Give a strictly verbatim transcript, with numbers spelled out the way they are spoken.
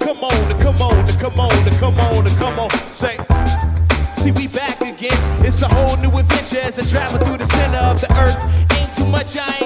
come on, come on, come on, come on, come on. Say, see we back again. It's a whole new adventure as I travel through the center of the earth. Ain't too much I